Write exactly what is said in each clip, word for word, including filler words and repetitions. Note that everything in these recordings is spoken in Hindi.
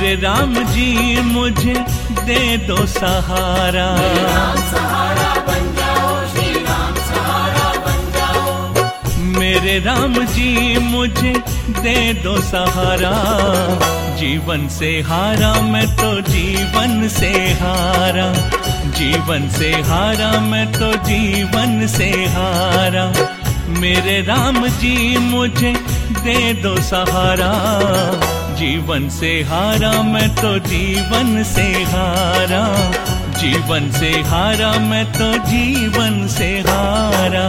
मेरे राम जी मुझे दे दो सहारा। सहारा बन जाओ श्री राम, सहारा बन जाओ। मेरे राम जी मुझे दे दो सहारा। जीवन से हारा मैं तो जीवन से हारा, जीवन से हारा मैं तो जीवन से हारा। मेरे राम जी मुझे दे दो सहारा। जीवन से हारा मैं तो जीवन से हारा, जीवन से हारा मैं तो जीवन से हारा।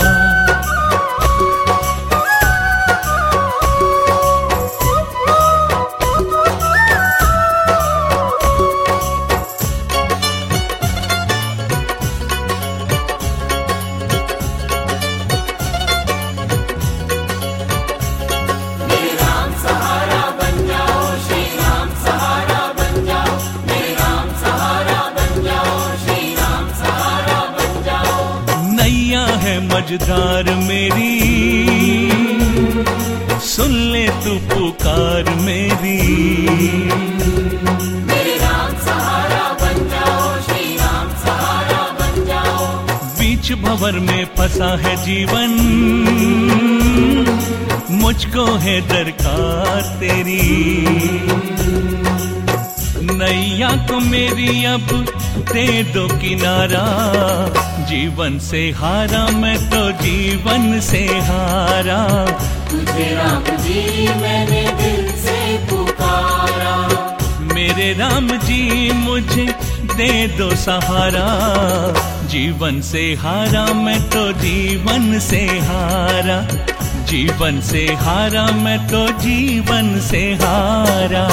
मझधार मेरी सुन ले तू पुकार मेरी। मेरे राम सहारा बन जाओ श्री राम, सहारा बन जाओ। बीच भंवर में फंसा है जीवन, मुझको है दरकार तेरी। नैया को मेरी अब दे दो किनारा। जीवन से हारा मैं तो जीवन से हारा। तुझे राम जी मैंने दिल से पुकारा। मेरे राम जी मुझे दे दो सहारा। जीवन से हारा मैं तो जीवन से हारा, जीवन से हारा मैं तो जीवन से हारा।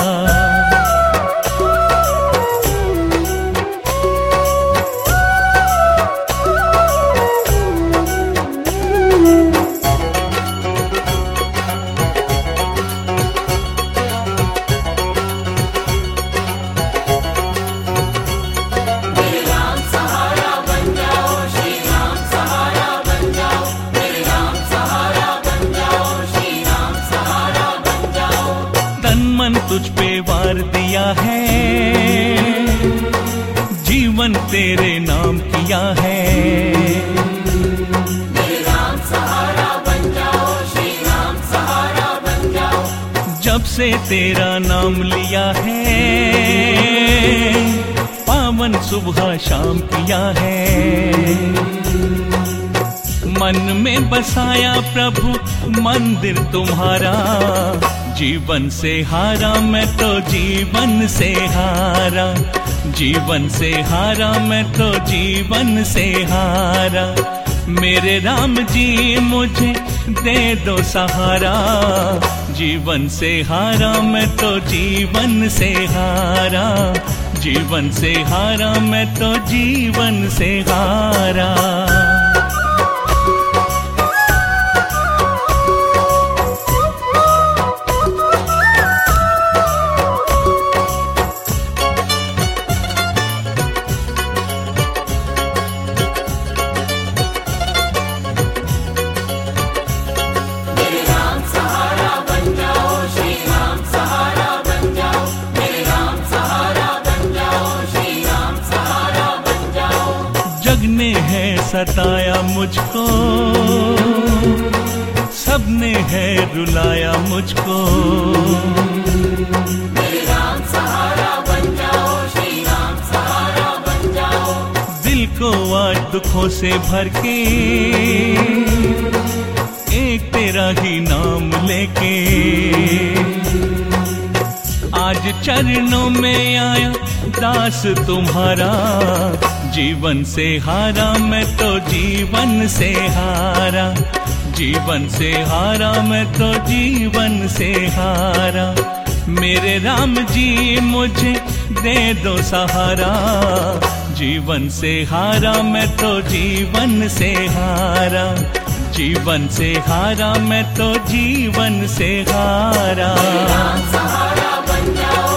तुझ पे वार दिया है, जीवन तेरे नाम किया है। मेरे राम सहारा बन जाओ श्री राम, सहारा बन जाओ। जब से तेरा नाम लिया है, पावन सुबह शाम किया है। मन में बसाया प्रभु मंदिर तुम्हारा। जीवन से हारा मैं तो जीवन से हारा, जीवन से हारा मैं तो जीवन से हारा। मेरे राम जी मुझे दे दो सहारा। जीवन से हारा मैं तो जीवन से हारा, जीवन से हारा मैं तो जीवन से हारा। सताया मुझको सबने है रुलाया मुझको। मेरे राम सहारा बन जाओ श्री राम, सहारा बन जाओ। दिल को आज दुखों से भर के एक तेरा ही नाम लेके आज चरणों में आया दास तुम्हारा। जीवन से हारा मैं तो जीवन से हारा, जीवन से हारा मैं तो जीवन से हारा। मेरे राम जी मुझे दे दो सहारा। जीवन से हारा मैं तो जीवन से हारा, जीवन से हारा मैं तो जीवन से हारा। सहारा बन जाओ